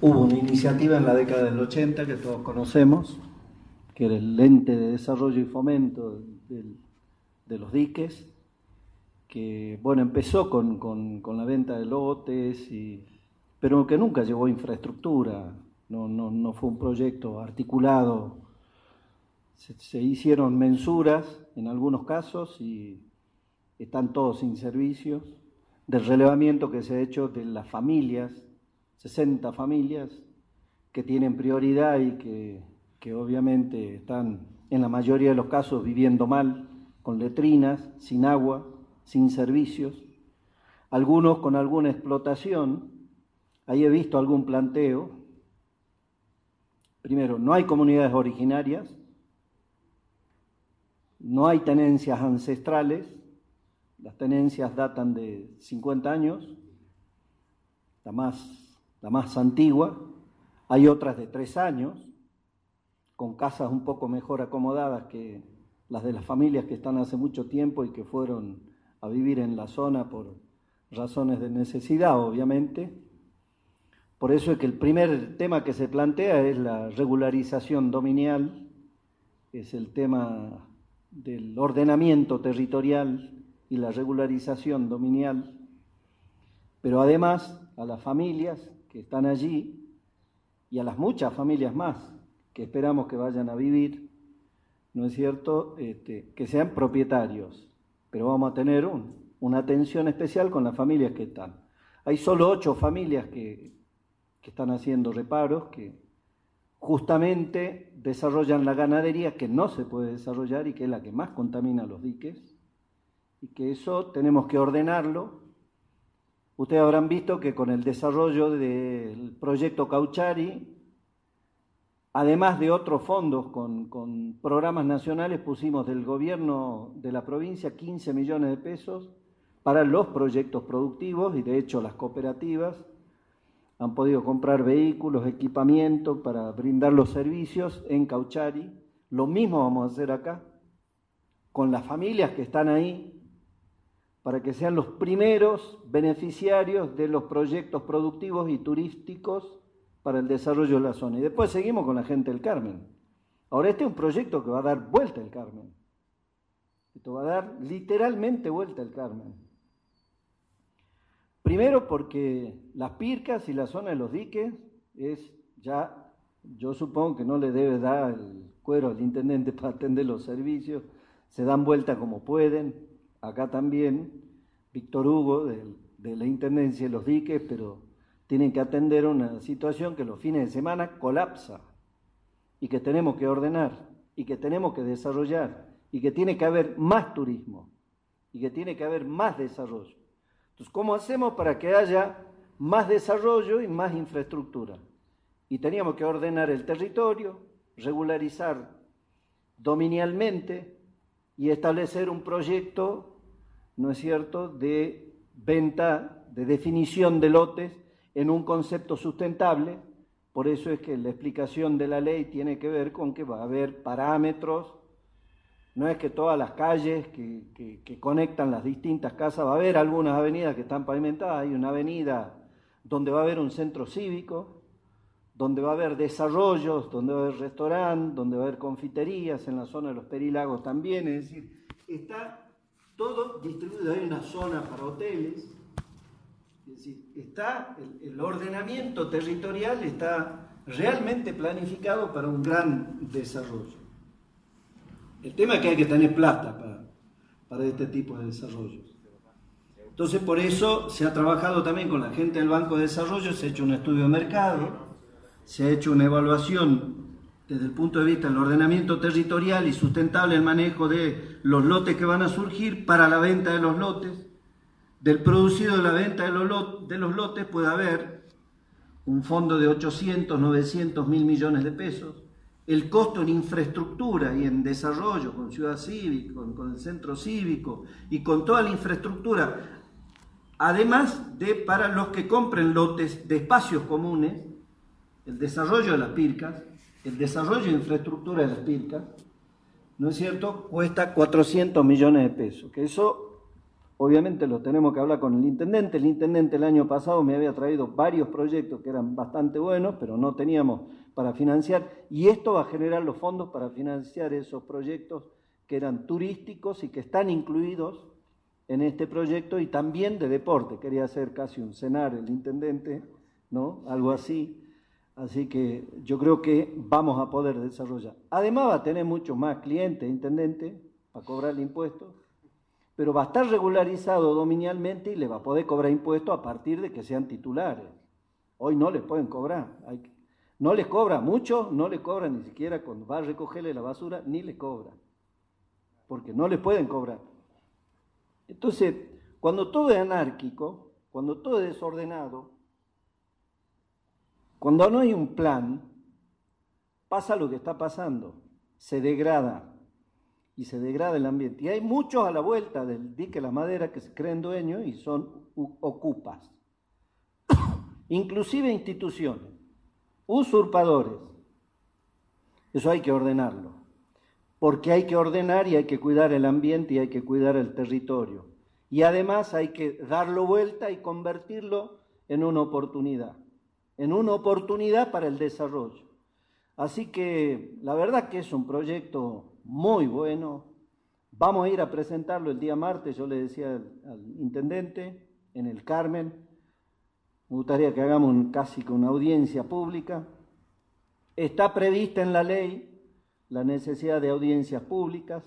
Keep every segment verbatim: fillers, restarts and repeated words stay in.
hubo una iniciativa en la década del ochenta que todos conocemos, que era el Ente de Desarrollo y Fomento de, de los diques, que bueno, empezó con, con, con la venta de lotes, y, pero que nunca llevó infraestructura, no, no, no fue un proyecto articulado. Se, se hicieron mensuras en algunos casos y están todos sin servicios, del relevamiento que se ha hecho de las familias, sesenta familias que tienen prioridad y que, que obviamente están en la mayoría de los casos viviendo mal, con letrinas, sin agua, sin servicios, algunos con alguna explotación. Ahí he visto algún planteo. Primero, no hay comunidades originarias, no hay tenencias ancestrales, las tenencias datan de cincuenta años, la más, la más antigua, hay otras de tres años, con casas un poco mejor acomodadas que las de las familias que están hace mucho tiempo y que fueron a vivir en la zona por razones de necesidad, obviamente. Por eso es que el primer tema que se plantea es la regularización dominial, es el tema del ordenamiento territorial y la regularización dominial, pero además a las familias que están allí y a las muchas familias más que esperamos que vayan a vivir, ¿no es cierto?, este, que sean propietarios, pero vamos a tener un, una atención especial con las familias que están. Hay solo ocho familias que, que están haciendo reparos, que justamente desarrollan la ganadería que no se puede desarrollar y que es la que más contamina los diques, y que eso tenemos que ordenarlo. Ustedes habrán visto que con el desarrollo del proyecto Cauchari, además de otros fondos con, con programas nacionales, pusimos del gobierno de la provincia quince millones de pesos para los proyectos productivos, y de hecho las cooperativas han podido comprar vehículos, equipamiento para brindar los servicios en Cauchari. Lo mismo vamos a hacer acá con las familias que están ahí, para que sean los primeros beneficiarios de los proyectos productivos y turísticos para el desarrollo de la zona. Y después seguimos con la gente del Carmen. Ahora este es un proyecto que va a dar vuelta al Carmen. Esto va a dar literalmente vuelta al Carmen. Primero porque las Pircas y la zona de los diques es ya, yo supongo que no le debe dar el cuero al intendente para atender los servicios, se dan vuelta como pueden. Acá también, Víctor Hugo, de, de la Intendencia de los Diques, pero tienen que atender una situación que los fines de semana colapsa y que tenemos que ordenar y que tenemos que desarrollar y que tiene que haber más turismo y que tiene que haber más desarrollo. Entonces, ¿cómo hacemos para que haya más desarrollo y más infraestructura? Y teníamos que ordenar el territorio, regularizar dominialmente y establecer un proyecto, ¿no es cierto?, de venta, de definición de lotes en un concepto sustentable. Por eso es que la explicación de la ley tiene que ver con que va a haber parámetros, no es que todas las calles que, que, que conectan las distintas casas, va a haber algunas avenidas que están pavimentadas, hay una avenida donde va a haber un centro cívico, donde va a haber desarrollos, donde va a haber restaurantes, donde va a haber confiterías, en la zona de los Perilagos también, es decir, está todo distribuido, hay una zona para hoteles, es decir, está el, el ordenamiento territorial está realmente planificado para un gran desarrollo. El tema es que hay que tener plata para, para este tipo de desarrollos. Entonces, por eso se ha trabajado también con la gente del Banco de Desarrollo, se ha hecho un estudio de mercado, se ha hecho una evaluación desde el punto de vista del ordenamiento territorial y sustentable el manejo de los lotes que van a surgir para la venta de los lotes. Del producido de la venta de los, lot, de los lotes puede haber un fondo de ochocientos, novecientos mil millones de pesos. El costo en infraestructura y en desarrollo con Ciudad Cívica, con, con el centro cívico y con toda la infraestructura, además de para los que compren lotes de espacios comunes, el desarrollo de las Pircas, el desarrollo de infraestructura de las Pircas, ¿no es cierto?, cuesta cuatrocientos millones de pesos, que eso obviamente lo tenemos que hablar con el intendente. El intendente el año pasado me había traído varios proyectos que eran bastante buenos, pero no teníamos para financiar, y esto va a generar los fondos para financiar esos proyectos que eran turísticos y que están incluidos en este proyecto, y también de deporte. Quería hacer casi un cenar el intendente, ¿no? Algo así. Así que yo creo que vamos a poder desarrollar. Además va a tener muchos más clientes, intendente, para cobrarle impuestos, pero va a estar regularizado dominialmente y le va a poder cobrar impuestos a partir de que sean titulares. Hoy no les pueden cobrar. Hay que, no les cobra mucho, no les cobra ni siquiera cuando va a recogerle la basura, ni le cobra, porque no les pueden cobrar. Entonces, cuando todo es anárquico, cuando todo es desordenado, cuando no hay un plan, pasa lo que está pasando, se degrada, y se degrada el ambiente. Y hay muchos a la vuelta del dique La Madera que se creen dueños y son ocupas, inclusive instituciones, usurpadores. Eso hay que ordenarlo, porque hay que ordenar y hay que cuidar el ambiente y hay que cuidar el territorio. Y además hay que darlo vuelta y convertirlo en una oportunidad, en una oportunidad para el desarrollo. Así que la verdad que es un proyecto muy bueno. Vamos a ir a presentarlo el día martes, yo le decía al, al intendente, en el Carmen. Me gustaría que hagamos un, casi que una audiencia pública. Está prevista en la ley la necesidad de audiencias públicas.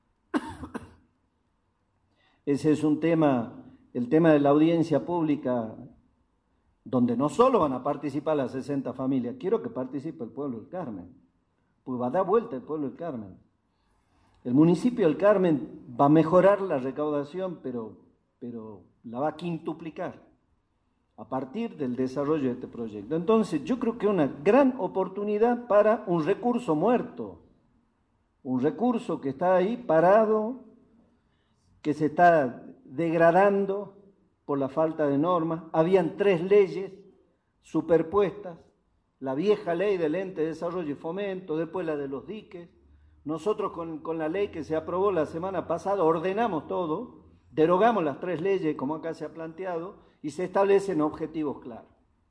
Ese es un tema, el tema de la audiencia pública, donde no solo van a participar las sesenta familias, quiero que participe el pueblo del Carmen, pues va a dar vuelta el pueblo del Carmen. El municipio del Carmen va a mejorar la recaudación, pero, pero la va a quintuplicar a partir del desarrollo de este proyecto. Entonces, yo creo que es una gran oportunidad para un recurso muerto, un recurso que está ahí parado, que se está degradando por la falta de normas. Habían tres leyes superpuestas, la vieja ley del ente de desarrollo y fomento, después la de los diques. Nosotros con, con la ley que se aprobó la semana pasada ordenamos todo, derogamos las tres leyes como acá se ha planteado y se establecen objetivos claros.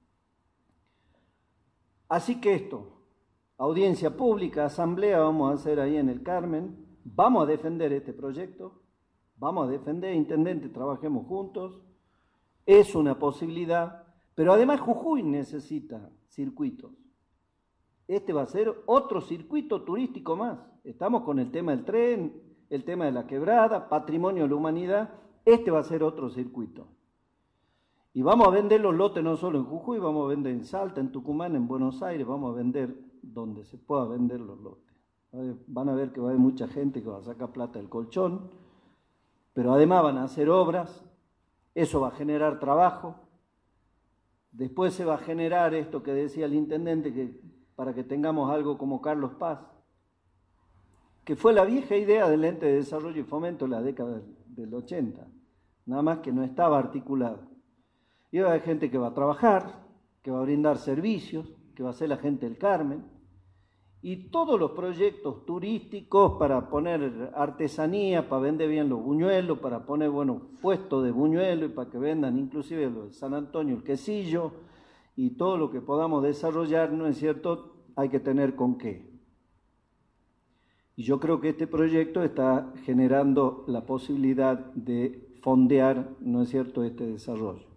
Así que esto, audiencia pública, asamblea vamos a hacer ahí en el Carmen, vamos a defender este proyecto, vamos a defender, intendente, trabajemos juntos, es una posibilidad, pero además Jujuy necesita circuitos. Este va a ser otro circuito turístico más. Estamos con el tema del tren, el tema de la quebrada, patrimonio de la humanidad. Este va a ser otro circuito. Y vamos a vender los lotes no solo en Jujuy, vamos a vender en Salta, en Tucumán, en Buenos Aires, vamos a vender donde se pueda vender los lotes. Van a ver que va a haber mucha gente que va a sacar plata del colchón, pero además van a hacer obras, eso va a generar trabajo. Después se va a generar esto que decía el intendente, que para que tengamos algo como Carlos Paz, que fue la vieja idea del ente de desarrollo y fomento en la década del ochenta, nada más que no estaba articulado. Y va a haber gente que va a trabajar, que va a brindar servicios, que va a ser la gente del Carmen, y todos los proyectos turísticos para poner artesanía, para vender bien los buñuelos, para poner buenos puestos de buñuelo y para que vendan inclusive los de San Antonio, el quesillo, y todo lo que podamos desarrollar, ¿no es cierto?, hay que tener con qué. Y yo creo que este proyecto está generando la posibilidad de fondear, ¿no es cierto?, este desarrollo.